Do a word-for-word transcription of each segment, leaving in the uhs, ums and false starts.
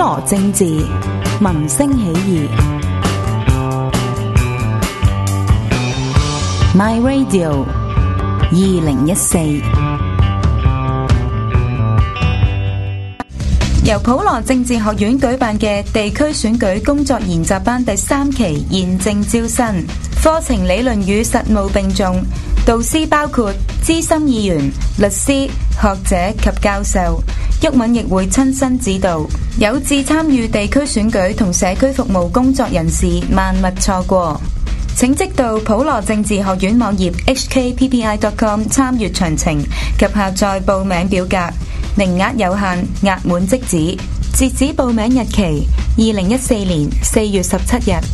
羅政治，民聲起義。My Radio 二零一四。由普羅政治學院舉辦嘅地區選舉工作研習班第三期現正招生，課程理論與實務並重，導師包括資深議員、律師、學者及教授。毓民亦會親身指導，有志參與地區選舉同社區服務工作人士萬勿錯過。請即到普羅政治學院網頁 h k p p i dot com 參閱詳情及下載報名表格，名額有限，額滿即止。截止報名日期二零一四年四月十七日。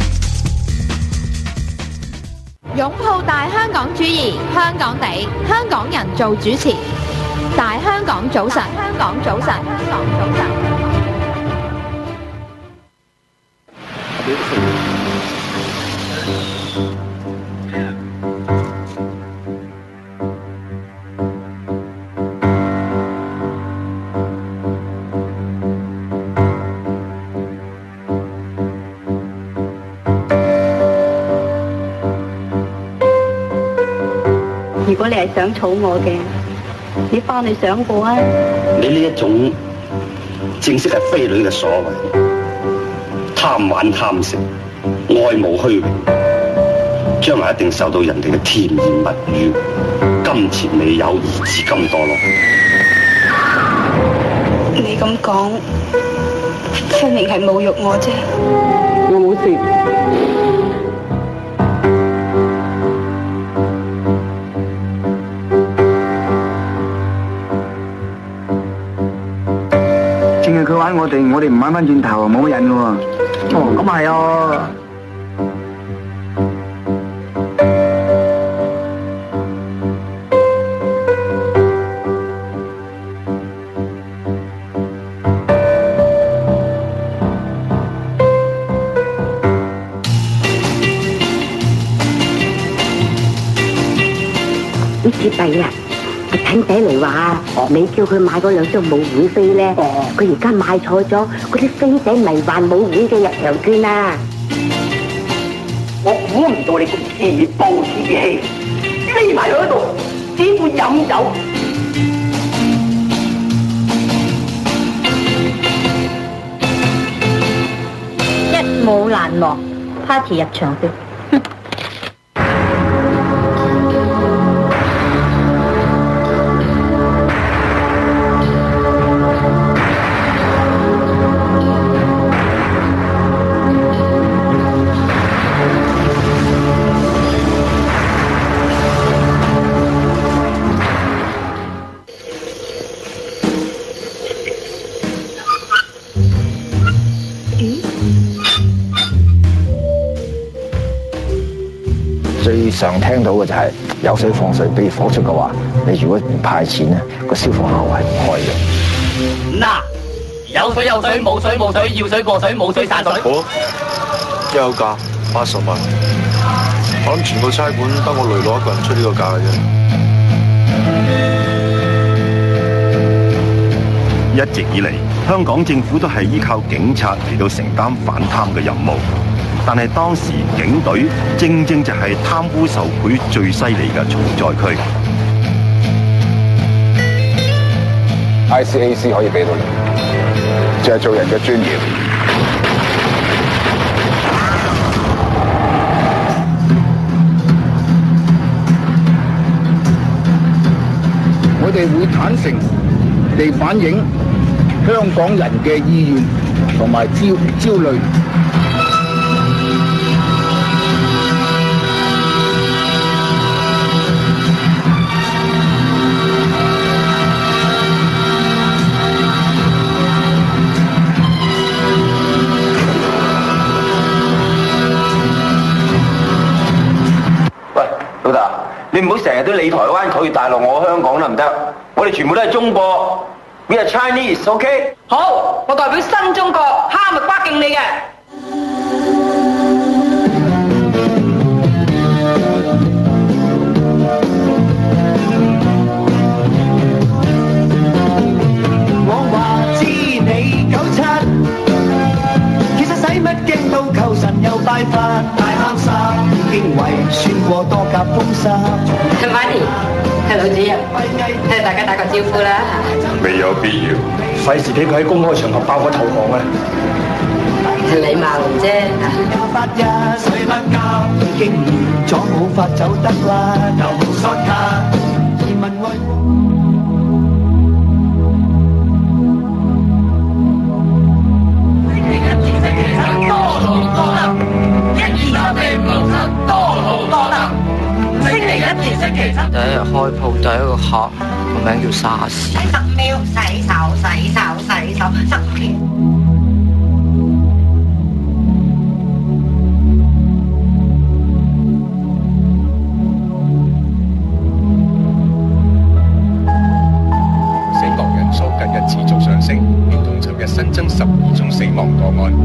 擁抱大香港主義，香港地，香港人做主持。大香港早晨，香港早晨，香港早晨。 如果你係想娶我嘅，你翻去想過啊！ 你呢一種正式係飛女嘅所謂，貪玩貪食，愛慕虛榮，將來一定受到人哋嘅甜言蜜語，金錢未有而至今墮落。 你咁講，分明係侮辱我啫。 我冇事。 佢玩我哋，我哋唔玩翻轉頭，冇癮嘅喎。哦，咁係啊。 呢次弊啊！陳仔嚟話，你叫佢買嗰兩張舞會飛咧，佢而家買錯咗嗰啲飛仔迷幻舞會嘅入場券啊！ 我估唔到你咁自暴自棄，匿埋喺度只會飲酒。 一舞難忘 ，party 入場券。 最常聽到嘅就係有水放水，俾火燭嘅話，你如果唔派錢咧，個消防喉係唔開嘅。 嗱，有水有水，冇水冇水，要水過水，冇水散水。 好，一口價八十萬，我諗全個差館得我雷攞一個人出呢個價嘅啫。 一直以嚟，香港政府都係依靠警察嚟到承擔反貪嘅任務。但係當時警隊正正就係貪污受賄最犀利嘅重災區。 I C A C 可以俾到你，就係做人嘅尊嚴。我哋會坦誠地反映香港人嘅意願同埋焦焦慮。 老大，你唔好成日都理台灣拒大陸，我香港得唔得？我哋全部都係中國 ，We are Chinese，OK？、Okay？ 好，我代表新中國哈密瓜敬你嘅。 我話知你九七。 過多夾風沙。 媽咪，係老主任，係大家打個招呼啦。 未有必要， 費事俾佢喺公開場合爆我投降啊！ 係禮貌啫。 八日睡不覺，已經完咗，冇法走得啦，又冇刷卡。移民愛多勞多得，一二三四五六七，多勞多得。星期一至星期七。 第一日開鋪，第一個客個名叫沙士。 十秒洗手，洗手，洗手，十秒。 死亡人數近日持續上升，連同尋日新增十二宗死亡個案。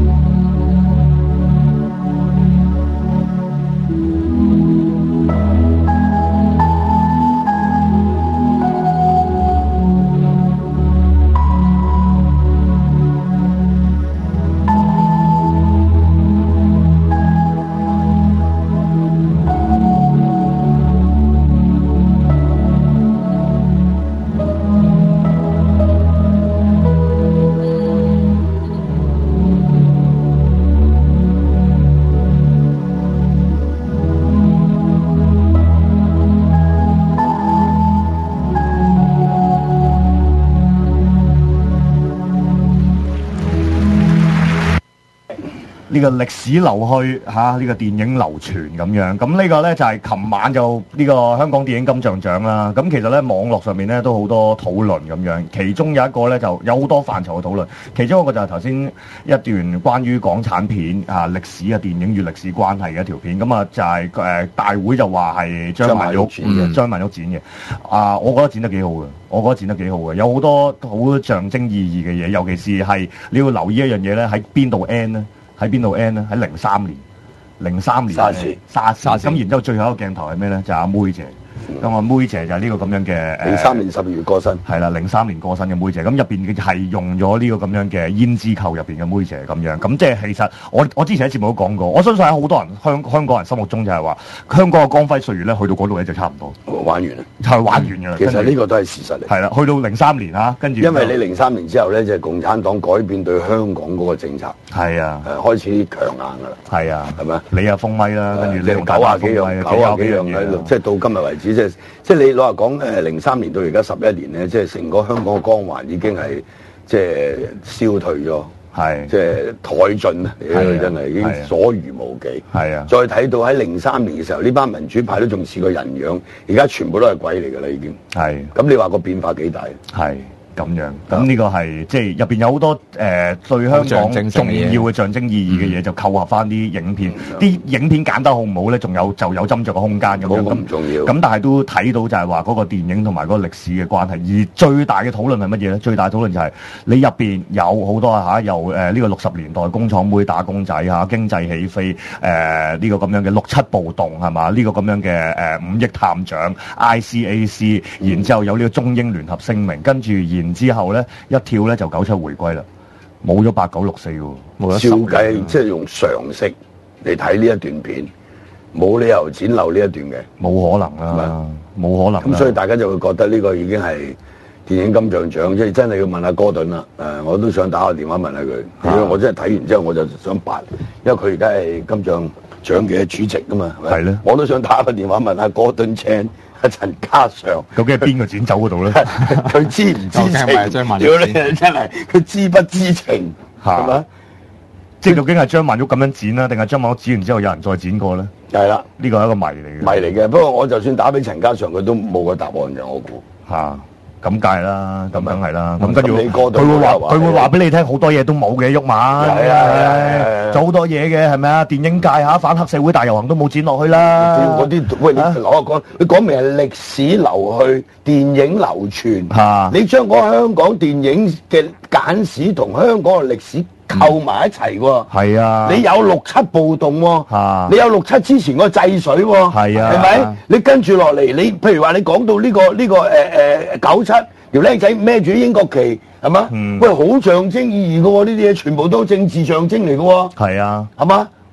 呢個歷史流虛嚇，呢、啊這個電影流傳咁樣，咁呢個呢，就係、是、琴晚就呢個香港電影金像獎啦。咁其實呢，網絡上面呢都好多討論咁樣，其中有一個呢，就有好多範疇嘅討論，其中一個就係頭先一段關於港產片啊歷史嘅電影與歷史關係嘅一條片，咁啊就係、是、誒、呃、大會就話係張曼玉剪嘅，張曼玉剪嘅，啊我覺得剪得幾好嘅，我覺得剪得幾好嘅，有好多好象徵意義嘅嘢，尤其是係你要留意一樣嘢呢，喺邊度 end 呢？喺邊度 end 咧？喺零三年，零三年沙士，沙士。咁然之後最後一個鏡頭係咩咧？就係、阿妹姐。咁阿妹姐就係呢個咁樣嘅零三年十二月過身， 係啦，零三年過身嘅妹姐。咁入邊嘅係用咗呢個咁樣嘅胭脂扣入邊嘅妹姐咁樣。咁即係其實我我之前喺節目都講過，我相信喺好多人香香港人心目中就係話香港嘅光輝歲月咧，去到嗰度咧就差唔多玩完啦， 就係玩完㗎啦。 其實呢個都係事實嚟。 係啦，去到零三年嚇，跟住因為你零三年之後咧，就係、共產黨改變對香港嗰個政策， 係啊， 誒開始強硬㗎啦。 係啊， 係咪？ 你又封咪啦，跟住你同九廿幾樣，九廿幾樣喺度，即係到今日為止，即係即係你攞嚟講誒零三年到而家十一年咧，即係成個香港嘅光環已經係即係消退咗， 係即係殆盡啦，真係已經所餘無幾。 係啊， 再睇到喺零三年嘅時候，呢班民主派都仲似個人樣，而家全部都係鬼嚟㗎啦，已經。係。咁你話個變化幾大？ 係。咁樣，咁呢個係即係入邊有好多誒、呃、對香港重要嘅象徵意義嘅嘢，就扣合翻啲影片。啲、嗯、影片揀得好唔好咧？仲有就有斟酌嘅空間咁樣。 咁重要。 咁但係都睇到就係話嗰個電影同埋嗰個歷史嘅關係。而最大嘅討論係乜嘢咧？最大嘅討論就係你入邊有好多嚇，由誒呢個六十年代工廠妹打工仔嚇，經濟起飛誒呢、呃這個咁樣嘅六七暴動係嘛？呢、這個咁樣嘅誒、呃、五億探長 I C A C， 然之後有呢個中英聯合聲明，跟住然之後咧一跳咧就九七回歸啦，冇咗八九六四喎，冇咗。 照計即係用常識嚟睇呢一段片，冇理由剪漏呢一段嘅， 冇可能啦，冇可能。 咁所以大家就會覺得呢個已經係電影金像獎，即係真係要問下哥頓啦。誒，我都想打個電話問下佢，因為我真係睇完之後我就想辦，因為佢而家係金像獎嘅主席㗎嘛，係咧，我都想打個電話問下哥頓青。陳嘉上究竟係邊個剪走嗰度咧？ 佢知唔知情？屌你真係佢知不知情？係嘛？ 即係究竟係張曼玉咁樣剪啦，定係張曼玉剪完之後有人再剪過咧？ 係啦， 呢個係一個謎嚟嘅。 謎嚟嘅，不過我就算打俾陳嘉上，佢都冇個答案嘅，我估嚇。咁梗係啦，咁梗係啦，咁咁跟住佢會話，佢會話俾你聽好多嘢都冇嘅，鬱嘛， 係啊， 做好多嘢嘅係咪啊？電影界嚇反黑社會大遊行都冇剪落去啦， 嗰啲喂你攞我講，你講明係歷史流去，電影流傳嚇，你將嗰個香港電影嘅簡史同香港嘅歷史扣埋一齊喎，係啊，你有六七暴動喎，你有六七之前個制水喎，係啊，係咪？你跟住落嚟，你譬如話你講到呢個呢個誒誒九七條僆仔孭住英國旗係嘛？喂，好象徵意義嘅喎，呢啲嘢全部都政治象徵嚟嘅喎， 係啊， 係嘛？咁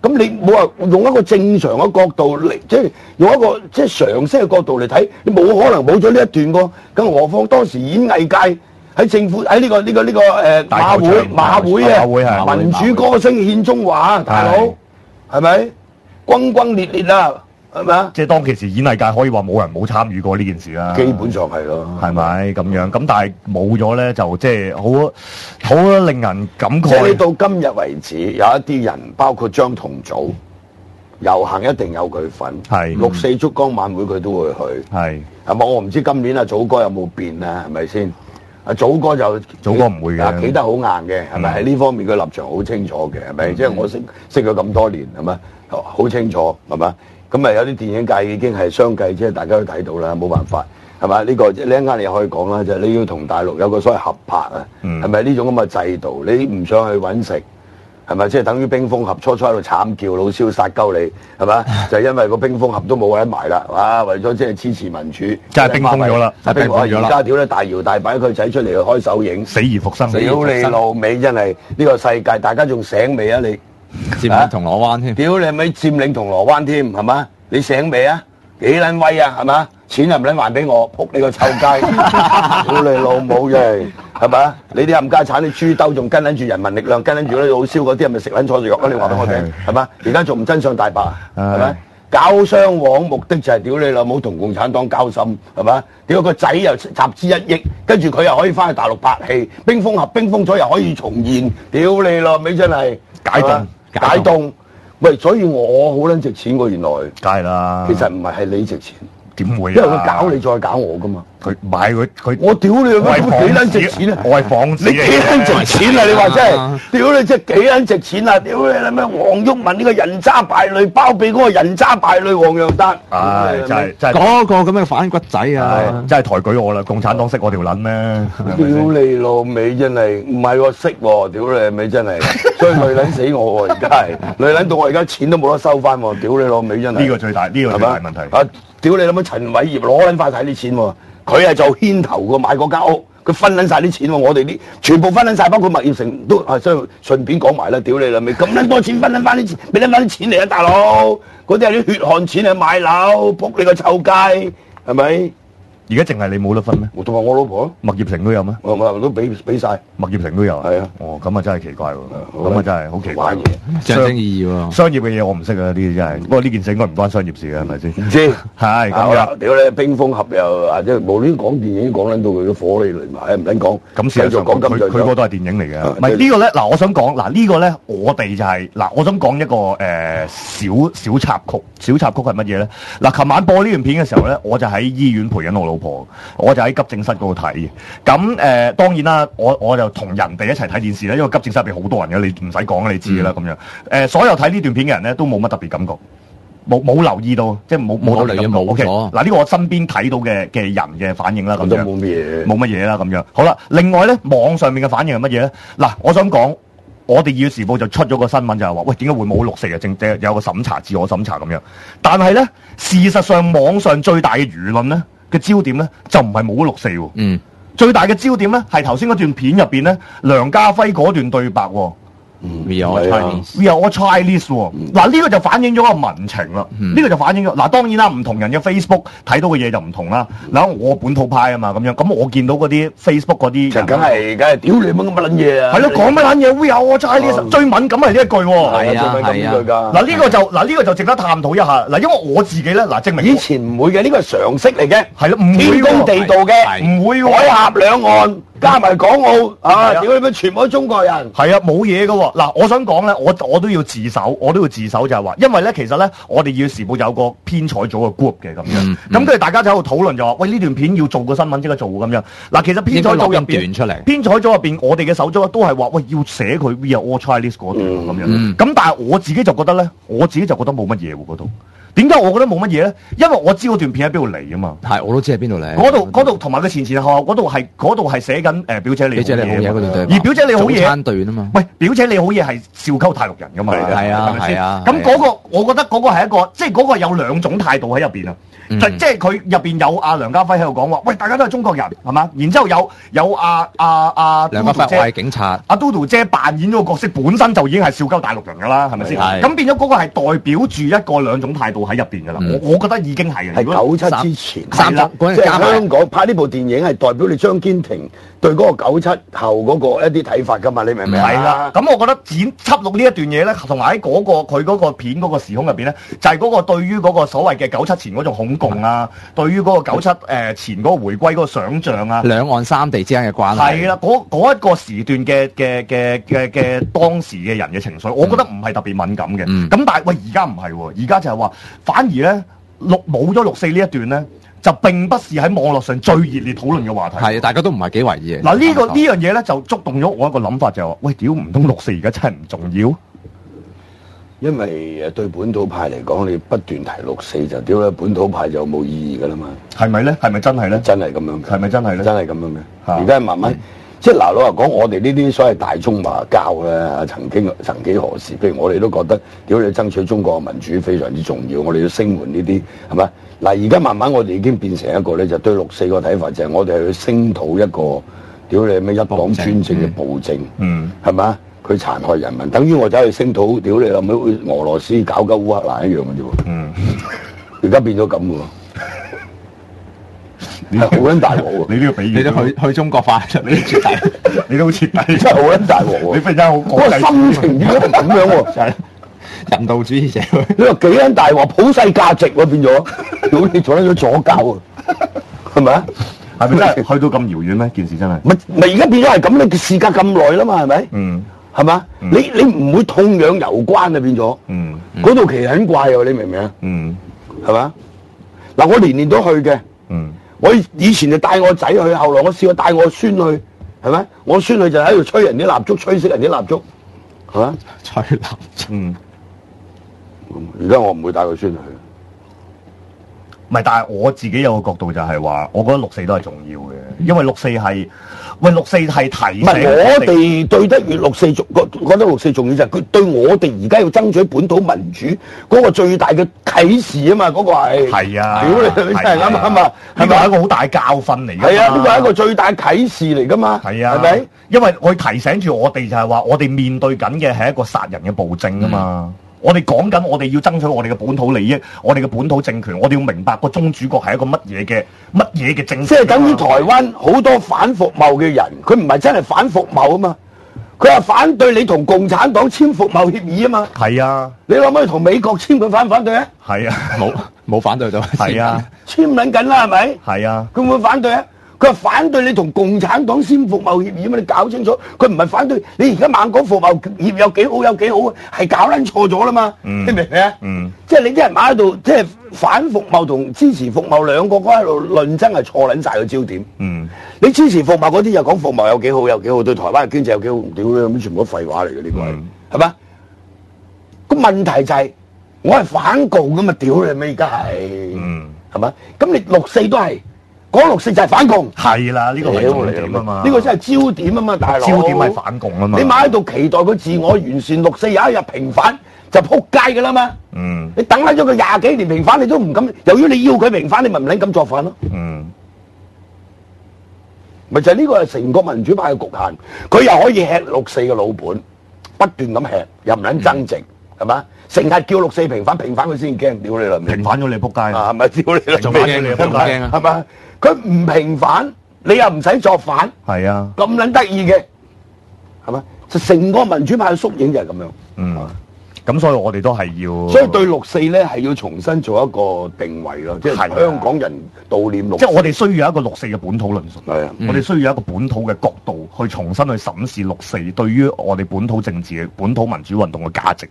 咁你冇話用一個正常嘅角度嚟，即係用一個即係常識嘅角度嚟睇，你冇可能冇咗呢一段喎。更何況當時演藝界喺政府喺呢、呢個呢、呢個呢、呢個誒、呃、馬會馬會啊，會民主歌聲獻中華，大佬係咪轟轟烈烈啊？係咪啊？ 即係當其時演藝界可以話冇人冇參與過呢件事啦。 基本上係咯， 係咪咁樣？咁但係冇咗咧，就即係好好令人感慨。 即係到今日為止，有一啲人包括張同祖遊行一定有佢份， 係六四燭光晚會佢都會去， 係係咪？我唔知今年阿祖哥有冇變啊？係咪先？阿祖哥就祖哥唔會嘅， 企得好硬嘅，係咪？喺呢方面佢立場好清楚嘅，係咪？即係我識識咗咁多年，係咪？好清楚，係咪？咁啊有啲電影界已經係相繼，即係大家都睇到啦，冇辦法，係咪？呢個你一陣間你可以講啦，就係你要同大陸有個所謂合拍啊，係咪呢種咁嘅制度？你唔想去揾食，係咪？即係等於冰封俠初初喺度慘叫老蕭殺鳩你，係咪？就係因為個冰封俠都冇得埋啦，哇！為咗即係支持民主， 真係冰封咗啦， 冰封咗啦！而家屌咧大搖大擺佢仔出嚟開手影， 死而復生， 屌你老味真係呢個世界，大家仲醒未啊你？ 佔領銅鑼灣添， 屌你係咪佔領銅鑼灣添係嘛？你醒未啊？幾撚威啊係嘛？錢又唔撚還俾我，仆你個臭街！屌你老母真係係嘛？你啲冚家產，你豬兜仲跟撚住人民力量，跟撚住嗰啲老蕭嗰啲係咪食撚錯藥啊？你話俾我聽係嘛？而家仲唔真相大白啊？係咪？搞雙簧目的就係屌你老母同共產黨交心係嘛？屌個仔又集資一億，跟住佢又可以翻去大陸拍戲，冰封俠冰封咗又可以重現，屌你老味真係解凍。 解凍，喂，所以我好撚值錢喎，原來。 梗係啦。 其實唔係係你值錢， 點會啊？ 因為佢搞你再搞我噶嘛。 佢買佢佢。 我屌你，我幾撚值錢啊？ 我係房子。 你幾撚值錢啊？你話真係，屌你真係幾撚值錢啊？屌你咩黃毓民呢個人渣敗類，包庇嗰個人渣敗類黃洋達。 唉，真係真係。 嗰個咁嘅反骨仔啊， 真係抬舉我啦！共產黨識我條撚咩？ 屌你老味真係，唔係喎識喎，屌你味真係，所以累撚死我喎而家係，累撚到我而家錢都冇得收翻喎，屌你老味真係。 呢個最大，呢個最大問題。 啊！屌你諗下陳偉業攞撚翻晒啲錢喎，佢係做牽頭嘅買嗰間屋，佢分撚晒啲錢喎，我哋啲全部分撚晒，包括麥業成都啊，所以順便講埋啦，屌你啦咪咁撚多錢分撚翻啲錢，俾撚翻啲錢嚟啊大佬，嗰啲係啲血汗錢嚟買樓，仆你個臭街，係咪？ 而家淨係你冇得分咩？ 我同埋我老婆， 麥業成都有咩？ 我我都俾俾晒， 麥業成都有。係啊，哦，咁啊真係奇怪喎，咁啊真係好奇怪。 象徵意義喎。 商業嘅嘢我唔識啊，呢啲真係。不過呢件事應該唔關商業事嘅，係咪先？ 唔知。 係咁樣。 屌你冰封俠又或者無端講電影講撚到佢嘅火力嚟埋，唔撚講。 咁事實上佢佢嗰個都係電影嚟嘅。唔係呢個咧，嗱，我想講嗱呢個咧，我哋就係嗱，我想講一個誒小小插曲。小插曲係乜嘢咧？嗱，琴晚播呢段片嘅時候咧，我就喺醫院陪緊我老婆，我就喺急症室嗰度睇嘅。咁誒、呃、當然啦，我我就同人哋一齊睇電視啦，因為急症室入邊好多人嘅，你唔使講你知㗎啦咁樣。誒、呃，所有睇呢段片嘅人咧都冇乜特別感覺，冇冇留意到，即係冇冇特別感覺。O K，嗱呢個我身邊睇到嘅嘅人嘅反應啦，咁樣冇乜嘢， 冇乜嘢啦咁樣。好啦，另外咧網上面嘅反應係乜嘢咧？嗱，我想講。我哋《要時報》就出咗個新聞就係話，喂，點解會冇六四啊？正正有個審查、自我審查咁樣。但係咧，事實上網上最大嘅輿論咧嘅焦點咧就唔係冇六四喎。 嗯， 最大嘅焦點咧係頭先嗰段片入邊咧，梁家輝嗰段對白喎。 We are all Chinese，We are all Chinese 喎。嗱呢個就反映咗個民情啦。呢、嗯、個就反映咗嗱，當然啦，唔同人嘅 Facebook 睇到嘅嘢就唔同啦。嗱，我本土派啊嘛，咁樣咁我見到嗰啲 Facebook 嗰啲， 就梗係梗係屌你乜咁乜撚嘢啊！ 係咯，講乜撚嘢 ？We are all Chinese，、嗯、最敏感係呢一句喎。 係啊，係啊。 嗱呢個就嗱呢個就值得探討一下。嗱，因為我自己咧，嗱證明以前唔會嘅，呢個係常識嚟嘅。 係咯，唔會天公地道嘅，唔會海峽兩岸。加埋港澳啊！屌你咪全部都中國人。 係啊，冇嘢㗎喎。嗱，我想講咧，我我都要自首，我都要自首就係話，因為咧其實咧，我哋要時報有個編採組嘅 group 嘅咁樣，咁跟住大家就喺度討論就話，喂呢段片要做個新聞即刻做咁樣。嗱，其實編採組入邊， 出嚟編採組入邊，我哋嘅手足都係話，喂要寫佢 We are all Chinese 嗰段咁樣。咁、嗯、但係我自己就覺得咧，我自己就覺得冇乜嘢喎嗰度。 點解我覺得冇乜嘢咧？因為我知嗰段片喺邊度嚟啊嘛。 係，我都知喺邊度嚟。 嗰度嗰度同埋佢前前後後嗰度係嗰度係寫緊誒表姐你表姐你好嘢嗰段對白， 而表姐你好嘢早餐段啊嘛。 喂，表姐你好嘢係笑鳩大陸人噶嘛？ 係啊係咪先係啊。 咁嗰個我覺得嗰個係一個即係嗰個有兩種態度喺入邊啊。 嗯、 就即係佢入邊有阿梁家輝喺度講話，喂，大家都係中國人，係嘛？然之後有有阿阿阿梁家輝我係警察， 阿嘟嘟姐扮演咗個角色，本身就已經係笑鳩大陸人㗎啦，係咪先？咁變咗嗰個係代表住一個兩種態度喺入邊㗎啦。 嗯、 我我覺得已經係嘅。 係九七之前， 係啦， 即係香港拍呢部電影係代表你張堅庭對嗰個九七後嗰個一啲睇法㗎嘛？你明唔明啊？ 係啦。咁我覺得剪輯錄呢一段嘢咧，同埋喺嗰個佢嗰個片嗰個時空入邊咧，就係、是、嗰個對於嗰個所謂嘅九七前嗰種恐共啊。嗯對於嗰個九七誒前嗰個回歸嗰個想像啊， 兩岸三地之間嘅關係係啦，嗰嗰一個時段嘅嘅嘅嘅嘅當時嘅人嘅情緒，我覺得唔係特別敏感嘅。咁、嗯、但係喂，而家唔係喎，而家就係話反而咧六冇咗六四呢一段咧，就並不是喺網絡上最熱烈討論嘅話題。係，大家都唔係幾為意。嗱、呢個、呢個呢樣嘢咧就觸動咗我一個諗法，就係話喂，屌唔通六四而家真係唔重要？ 因為誒對本土派嚟講，你不斷提六四就屌啦，本土派就冇意義㗎啦嘛。係咪咧？係咪真係咧？真係咁樣。係咪真係咧？真係咁樣嘅。而家慢慢，即係嗱，老實講，我哋呢啲所謂大中華膠咧，曾經曾幾何時，譬如我哋都覺得，屌你爭取中國嘅民主非常之重要，我哋要聲援呢啲係咪？嗱，而家慢慢我哋已經變成一個咧，就對六四個睇法就係我哋係去聲討一個屌你咩一黨專政嘅暴政，嗯，係咪？佢殘害人民，等於我走去聲討，屌你老母，俄羅斯搞鳩烏克蘭一樣嘅啫喎。嗯，而家變咗咁喎，你好撚大鑊喎！你呢個比喻，你都去去中國化，你都徹底，你都好徹底，真係好撚大鑊喎！你忽然間好嗰個心情點解咁樣喎？就係人道主義者，你話幾撚大鑊？普世價值喎變咗，屌你做得咗左教啊？係咪啊？係咪真係去到咁遙遠咩？件事真係咪咪而家變咗係咁？你事隔咁耐啦嘛，係咪？嗯。係嘛？嗯、你你唔會痛癢有關啊，變咗。嗰、嗯嗯、度其實很怪喎，你明唔明啊？嗯，係嘛？嗱，我年年都去嘅。嗯，我以前就帶我仔去，後來我試過帶我孫去，係咪？我孫去就喺度吹人啲蠟燭，吹熄人啲蠟燭，係嘛？吹蠟燭。嗯。而家我唔會帶個孫去。唔係，但係我自己有個角度就係話，我覺得六四都係重要嘅，因為六四係，喂六四係提醒。唔係我哋對得越六四重，覺覺得六四重要就係佢對我哋而家要爭取本土民主嗰個最大嘅啟示啊嘛，嗰個係。係啊，屌你真係啱啱啊？係咪一個好大教訓嚟㗎？係啊，呢個係一個最大啟示嚟㗎嘛。係啊，係咪？因為我提醒住我哋就係話，我哋面對緊嘅係一個殺人嘅暴政啊嘛。我哋講緊，我哋要爭取我哋嘅本土利益，我哋嘅本土政權，我哋要明白個宗主國係一個乜嘢嘅乜嘢嘅政權。即係等於台灣好多反服貿嘅人，佢唔係真係反服貿啊嘛，佢係反對你同共產黨簽服貿協議啊嘛。係啊，你諗下同美國簽，佢反唔反對啊？係啊，冇冇反對到。係啊，簽撚緊啦，係咪？係啊，佢會唔會反對啊？佢話反對你同共產黨簽服貿協議啊嘛，你搞清楚，佢唔係反對你而家猛講服貿協有幾好有幾好啊，係搞撚錯咗啦嘛，嗯、你明唔明啊？嗯，即係你啲人馬喺度，即係反服貿同支持服貿兩個嗰喺度論爭係錯撚晒個焦點。嗯，你支持服貿嗰啲又講服貿有幾好有幾好，對台灣嘅經濟有幾好，屌你咁全部都廢話嚟嘅呢個係，係嘛、嗯？個問題就係、是、我係反共噶嘛，屌你咩而家係，嗯，係嘛？咁你六四都係。嗰六四就係反共，係啦，呢個係焦點啊嘛，呢個真係焦點啊嘛，大佬。焦點係反共啊嘛。你咪喺度期待佢自我完善，六四有一日平反就撲街噶啦嘛。嗯。你等喺咗佢廿幾年平反，你都唔敢。由於你要佢平反，你咪唔撚敢作反咯。嗯。咪就係呢個係成個民主派嘅局限，佢又可以吃六四嘅老本，不斷咁吃，又唔撚增值，係嘛？成日叫六四平反，平反佢先驚，屌你啦！平反咗你撲街啊！係咪屌你啦？做咩驚你撲街啊？係咪？佢唔平反，你又唔使作反，係啊，咁撚得意嘅，係咪？就成個民主派嘅縮影就係咁樣。嗯，咁所以我哋都係要，所以對六四咧係要重新做一個定位咯，即係香港人悼念六四。即係我哋需要一個六四嘅本土論述，係啊，我哋需要一個本土嘅角度去重新去審視六四對於我哋本土政治嘅本土民主運動嘅價值。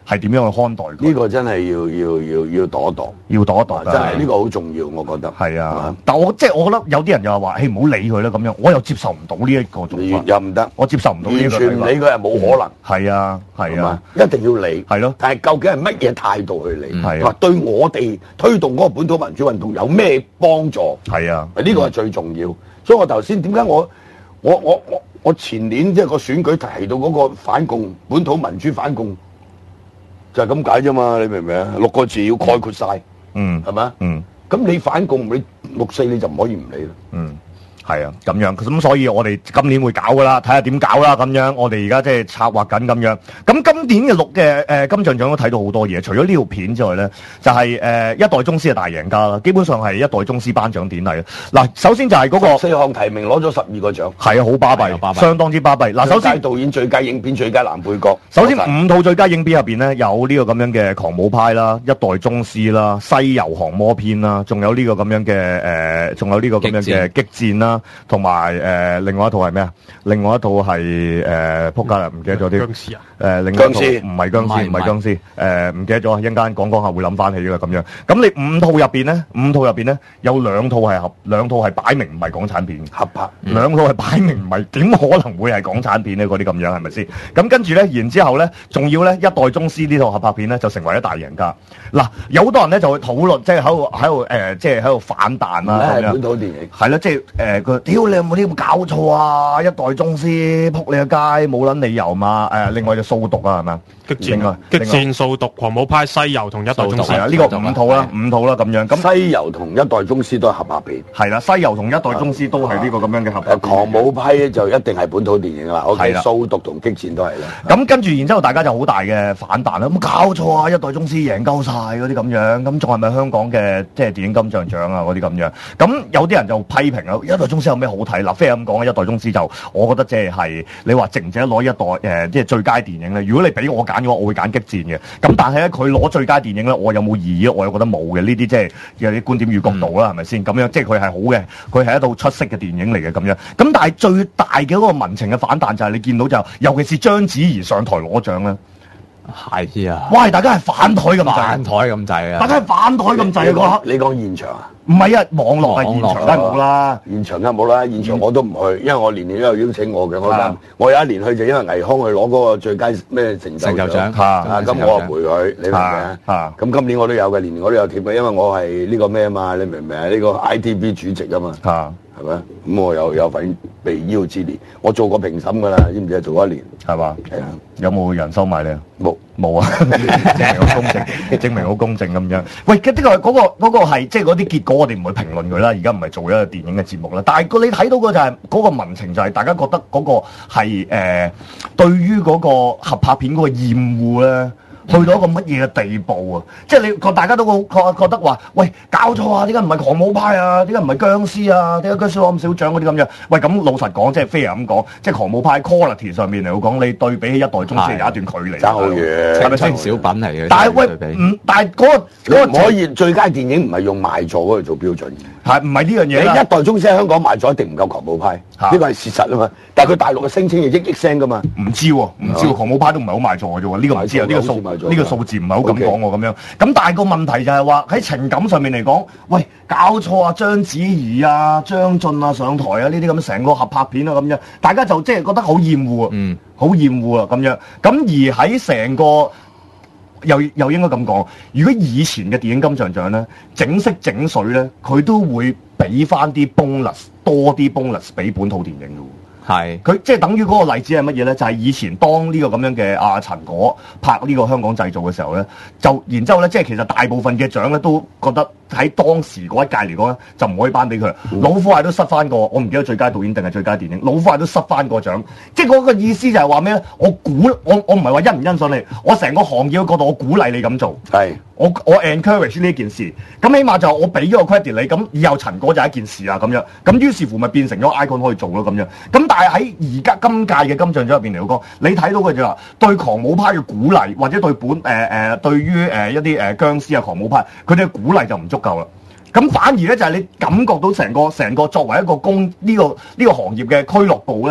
係點樣去看待佢？ 呢個真係要要要要度一度， 要度一度， 真係呢個好重要，我覺得。 係啊，但我即係我覺得有啲人又係話，誒唔好理佢啦咁樣，我又接受唔到呢一個做法， 又唔得， 我接受唔到呢個。 完全唔理佢係冇可能。 係啊，係啊， 一定要理。 係咯， 但係究竟係乜嘢態度去理？ 係話對我哋推動嗰個本土民主運動有咩幫助？ 係啊， 呢個係最重要。所以我頭先點解我我我我我前年即係個選舉提到嗰個反共本土民主反共，就係咁解啫嘛？你明唔明啊？六個字要概括晒， 嗯， 係咪？ 嗯， 咁你反共你六四你就唔可以唔理啦。 嗯。係啊，咁樣咁所以我哋今年會搞噶啦，睇下點搞啦咁樣。我哋而家即係策劃緊咁樣。咁今年嘅六嘅誒金像獎都睇到好多嘢，除咗呢條片之外咧，就係、是、誒、呃、一代宗師嘅大贏家啦。基本上係一代宗師頒獎典禮。嗱，首先就係嗰、那個四項提名攞咗十二個獎， 係啊，好巴閉，相當之巴閉。嗱，首先導演、最佳影片、最佳男配角。 首先五套最佳影片入邊咧，有呢個咁樣嘅《狂舞派》啦，《一代宗師》啦，《西遊降魔篇》啦，仲有呢個咁樣嘅誒，仲、呃、有呢個咁樣嘅激戰啦，同埋。誒、呃，另外一套係咩啊？另外一套係誒，撲街啦，唔記得咗啲。僵屍啊！誒、呃，另外一套唔係僵屍，唔係僵屍。誒、呃，唔記得咗，一陣間講講下會諗翻起㗎咁樣。咁你五套入邊咧，五套入邊咧有兩套係合，兩套係擺明唔係港產片合拍，嗯、兩套係擺明唔係，點可能會係港產片咧？嗰啲咁樣係咪先？咁跟住咧，然之後咧，仲要咧一代宗師呢套合拍片咧，就成為咗大贏家。嗱，有好多人咧就會討論，即係喺度喺度誒，即係喺度反彈啦咁樣。本土電影係啦，即係誒個屌你有冇啲咁搞錯啊！一代宗師撲你個街冇撚理由嘛！誒、呃，另外就掃毒啊，係咪？激戰啊！ 激戰、掃毒、狂舞派、西遊同一代宗師啊！呢、這個五套啦，五套啦咁樣。咁西遊同一代宗師都係合拍片。係啦，西遊同一代宗師都係呢個咁樣嘅合拍片。 狂舞派就一定係本土電影啦。OK，掃毒同激戰都係啦。 咁跟住，然之後大家就好大嘅反彈啦。咁搞錯啊！一代宗師贏鳩晒嗰啲咁樣，咁仲係咪香港嘅即係電影金像獎啊嗰啲咁樣？咁有啲人就批評啦，一代宗師有咩好睇？嗱，非係咁講，一代宗師就我覺得即係係你話值唔值得攞一代誒、呃，即係最佳電影咧？如果你俾我揀嘅話，我會揀激戰嘅。咁但係咧，佢攞最佳電影咧，我有冇異議？我又覺得冇嘅。呢啲即係有啲觀點與角度啦，係咪先？咁樣即係佢係好嘅，佢係一套出色嘅電影嚟嘅咁樣。咁但係最大嘅嗰個民情嘅反彈就係你見到就，尤其是章子怡上台攞獎咧。 係啊！ 喂，大家係反台咁滯， 反台咁滯啊！ 大家係反台咁滯啊！ 你講現場啊？ 唔係啊，網絡係現場梗係冇啦， 現場梗係冇啦，現場我都唔去，因為我年年都有邀請我嘅，我間我有一年去就因為倪匡去攞嗰個最佳咩成就獎，啊咁我陪佢，你明唔明啊？咁今年我都有嘅，年年我都有貼嘅，因為我係呢個咩啊嘛，你明唔明啊？呢個 I T B 主席啊嘛，係咪？咁我有有份被邀之年，我做過評審噶啦，知唔知啊？做咗一年，係嘛？係啊， 有冇人收買你啊？冇冇啊？證明好公正，證明好公正咁樣。喂，呢個嗰個嗰個係即係嗰啲結果，我哋唔會評論佢啦。而家唔係做一個電影嘅節目啦。但係個你睇到嘅就係嗰個民情，就係大家覺得嗰個係誒對於嗰個合拍片嗰個厭惡咧。去到一個乜嘢嘅地步啊！即係你個大家都覺覺得話，喂，搞錯啊！點解唔係狂舞派啊？點解唔係僵屍啊？點解僵屍攞咁少獎嗰啲咁樣？喂，咁老實講，即係飛人咁講，即係狂舞派 quality 上面嚟講，你對比起一代宗師有一段距離， 爭好遠， 係咪先小品嚟嘅？ 但係喂，唔，但係嗰個嗰個唔可以最佳電影唔係用賣座嗰度做標準嘅， 係唔係呢樣嘢？ 你一代宗師喺香港賣座一定唔夠狂舞派，呢個係事實啊嘛。但係佢大陸嘅聲稱係億億聲噶嘛， 唔知喎，唔知喎，狂舞派都唔係好賣座嘅啫喎，呢個唔知啊，呢個數呢個數字唔係好咁講喎咁樣。咁但係個問題就係話喺情感上面嚟講，喂，搞錯啊，章子怡啊、張晉啊上台啊呢啲咁成個合拍片啊咁樣，大家就即係覺得好厭惡啊，嗯，好厭惡啊咁樣。咁而喺成個又又應該咁講，如果以前嘅電影金像獎咧，整色整水咧，佢都會俾翻啲 bonus 多啲 bonus 俾本土電影嘅喎。係，佢即係等於嗰個例子係乜嘢咧？就係、是、以前當呢個咁樣嘅阿陳果拍呢個香港製造嘅時候咧，就然之後咧，即係其實大部分嘅獎咧都覺得喺當時嗰一屆嚟講咧，就唔可以頒俾佢。嗯、老虎係都失翻個，我唔記得最佳導演定係最佳電影。老虎係都失翻個獎，即係嗰個意思就係話咩咧？我鼓我我唔係話欣唔欣賞你，我成個行業嗰度我鼓勵你咁做。係，我我 encourage 呢件事，咁起碼就我俾咗個 credit 你，咁以後陳果就係一件事啊咁樣。咁於是乎咪變成咗 icon 可以做咯咁樣。咁但係喺而家今屆嘅金像獎入邊嚟講，你睇到嘅就話對狂舞派嘅鼓勵，或者對本誒誒、呃、對於誒、呃、一啲誒殭屍啊狂舞派，佢哋嘅鼓勵就唔足夠啦。咁反而咧就係、是、你感覺到成個成個作為一個公呢、這個呢、這個行業嘅俱樂部咧，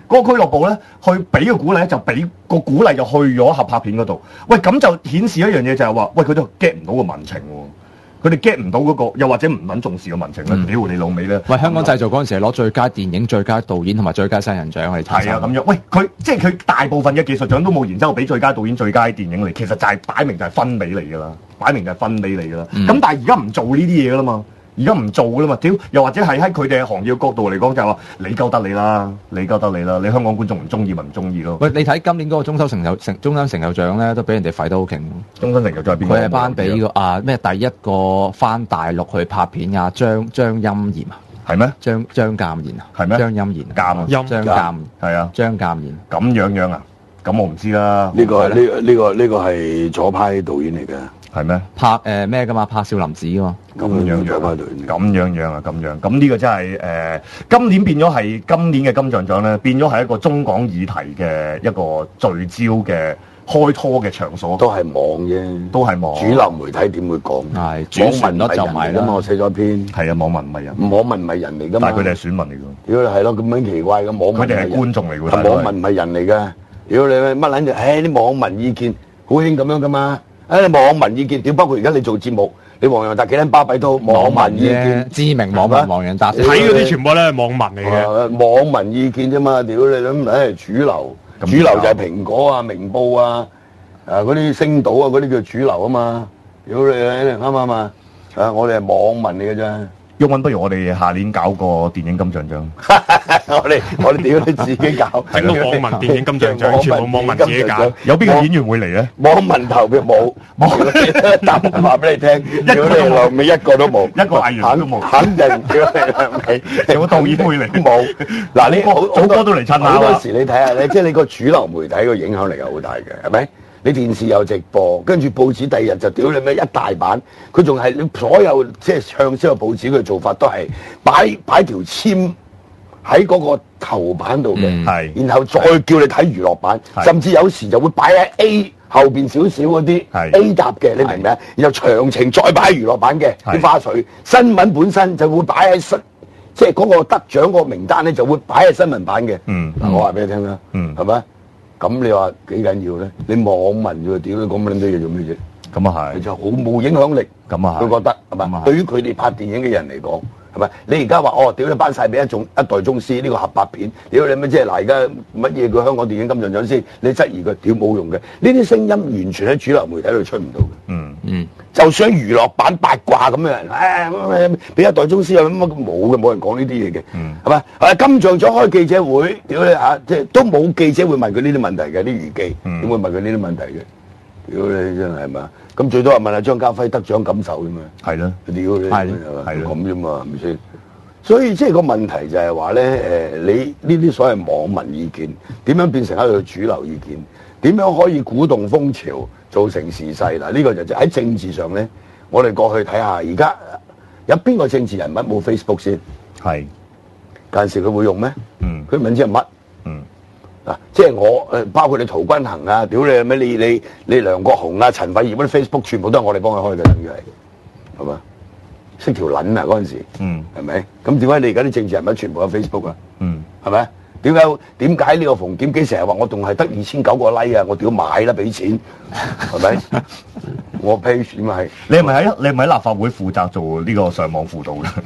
嗰個俱樂部咧去俾個鼓勵咧，就俾個鼓勵就去咗合拍片嗰度。喂，咁就顯示一樣嘢就係話，喂佢都 get 唔到個民情喎，佢哋 get 唔到嗰個，又或者唔撚重視個民情咧，屌你老味咧！ 喂，香港製造嗰陣時係攞最佳電影、最佳導演同埋最佳新人獎嚟參係啊，咁樣。喂，佢即係佢大部分嘅技術獎都冇，然之後俾最佳導演、最佳電影嚟，其實就係擺明就係分俾你㗎啦，擺明就係分俾你㗎啦。咁、嗯、但係而家唔做呢啲嘢㗎啦嘛。而家唔做㗎啦嘛，屌！又或者係喺佢哋行業角度嚟講，就係話你夠得你啦，你夠得你啦，你香港觀眾唔中意咪唔中意咯。 喂，你睇今年嗰個終身成就成終身成就獎咧，都俾人哋廢得好勁。 終身成就獎係邊個？ 佢係頒俾個啊咩第一個翻大陸去拍片啊張張鑫賢啊， 係咩？ 張張鑑賢啊， 係咩？ 張鑫賢鑑啊， 張鑑係啊， 張鑑賢咁樣樣啊？咁我唔知啦。 呢個呢呢個呢個係左派導演嚟嘅。 係咩？ 拍誒咩噶嘛？拍少林寺噶嘛？ 咁樣樣啊，咁樣樣啊，咁樣。咁呢個真係誒、呃，今年變咗係今年嘅金像獎咧，變咗係一個中港議題嘅一個聚焦嘅開拖嘅場所。 都係網啫， 都係網。主流媒體點會講？係主旋律就唔係啦嘛。我寫咗篇。係啊，網民唔係人。網民唔係人嚟㗎嘛。 但係佢哋係選民嚟㗎。 如果係咯，咁樣奇怪嘅網民。佢哋係觀眾嚟㗎。 係網民唔係人嚟㗎。如果你乜撚就，唉啲網民意見好興咁樣㗎嘛。誒你網民意見點？包括而家你做節目，你黃洋達幾撚巴閉都網民意見， 知名網民黃洋達睇嗰啲全部咧係網民嚟嘅。網民意見啫嘛，屌你諗誒主流，主流就係蘋果啊、明報啊、誒嗰啲星島啊嗰啲叫主流啊嘛，屌你啱唔啱啊？啊我哋係網民嚟嘅啫。 毓民，不如我哋下年搞個電影金像獎。 我哋我哋屌你自己搞， 整個網民電影金像獎，全部網民自己搞。 有邊個演員會嚟咧？ 網民投票冇，冇。答話俾你聽，屌你老味一個都冇， 一個藝員都冇， 肯定屌你老味。 有個導演會嚟冇。嗱你好早歌都嚟親下。 好多時你睇下咧，即係你個主流媒體個影響力係好大嘅，係咪？你電視有直播，跟住報紙第二日就屌你咩一大版，佢仲係你所有即係暢銷嘅報紙嘅做法都係擺擺條籤喺嗰個頭版度嘅，係、嗯，然後再叫你睇娛樂版，甚至有時就會擺喺 A 後邊少少嗰啲 A 集嘅，你明唔明啊？然後詳情再擺喺娛樂版嘅啲花絮，新聞本身就會擺喺新，即係嗰個得獎嗰個名單咧就會擺喺新聞版嘅。嗯，嗱我話俾你聽啦，嗯，係咪？咁你話幾緊要咧？你網民喎，屌你講乜撚多嘢做咩啫？ 咁啊係， 就好冇影響力。 咁啊佢覺得係咪？對於佢哋拍電影嘅人嚟講，係咪？你而家話哦，屌你頒晒俾一種一代宗師呢個合拍片，屌你咩即係嗱？而家乜嘢叫香港電影金像獎先？你質疑佢屌冇用嘅，呢啲聲音完全喺主流媒體度出唔到嘅。嗯嗯，就算娛樂版八卦咁樣，誒俾一代宗師有乜冇嘅，冇人講呢啲嘢嘅。嗯，係咪？誒金像獎開記者會，屌你嚇，即係都冇記者會問佢呢啲問題嘅，啲娛記點會問佢呢啲問題嘅？屌你真係係嘛？咁最多係問下張家輝得獎感受啫嘛。係咯，屌你係係咁啫嘛，係咪先？所以即係個問題就係話咧，誒你呢啲所謂網民意見點樣變成一個主流意見？點樣可以鼓動風潮，造成時勢？嗱，呢個就就喺政治上咧，我哋過去睇下，而家有邊個政治人物冇 Facebook 先？係，有陣時佢會用咩？嗯，佢唔知係乜？嗯，嗱，即係我誒，包括你陶君行啊，屌你咩？你你你梁國雄啊、陳偉業嗰啲 Facebook 全部都係我哋幫佢開嘅，等於係，係嘛？識條撚啊嗰陣時，嗯，係咪？咁點解你而家啲政治人物全部有 Facebook 啊？嗯，係咪？點解點解呢個馮檢基成日話我仲係得二千九個 like 啊？我屌買啦，俾錢係咪？我 page 點係？ 你係咪喺你係咪喺立法會負責做呢個上網輔導嘅？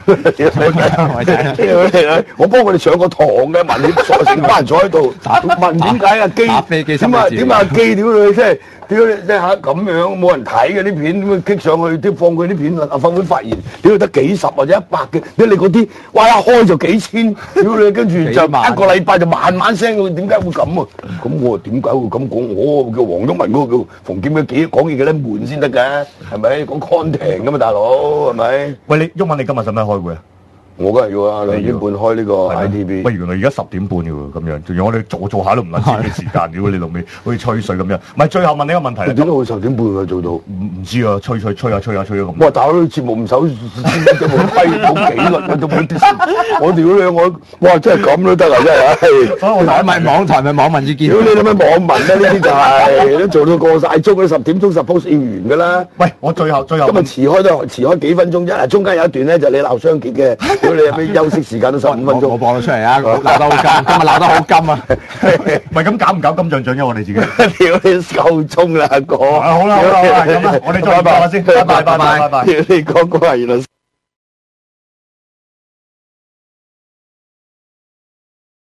我幫佢哋上個堂嘅，問你坐成班人坐喺度問點解啊基？點啊點啊基屌你即係屌你即係嚇咁樣冇人睇嘅啲片，點樣激上去啲放佢啲片立法會發言，屌得幾十或者一百嘅，屌你嗰啲哇一開就幾千，屌你跟住就一個禮拜就萬萬聲，點解會咁啊？咁我點解會咁講？我叫黃毓民嗰個叫馮檢基講嘢嘅咧悶先得㗎，係咪講 content 㗎嘛，大佬係咪？ 喂，你毓民你今日使唔使開會啊？ 我梗係要啊，兩點半開呢個 I T V。 喂，原來而家十點半嘅喎，咁樣，仲要我哋做做下都唔撚知咩時間，屌你老味，好似吹水咁樣。唔係，最後問你一個問題。 點解會十點半佢做到？ 唔唔知啊，吹吹吹下吹下吹下咁。 哇！大佬節目唔守節目規冇紀律，都冇啲。我屌你我，哇！真係咁都得啊！真係。 所以我睇咪網台咪網民意見。 屌你諗咩網民咧？呢啲就係都做到過曬鐘，嗰十點鐘 suppose 要完㗎啦。 喂，我最後最後。 今日遲開都遲開幾分鐘啫，中間有一段咧就你鬧雙傑嘅。 屌你有咩休息時間都十五分鐘， 我播咗出嚟啊！鬧得好金，今日鬧得好金啊！ 唔係咁搞唔搞金像獎啫？我哋自己。 屌你夠鐘啦，哥。 好啦好啦好啦，咁啦，我哋再講下先，拜拜拜拜拜拜。 屌你講講下原來。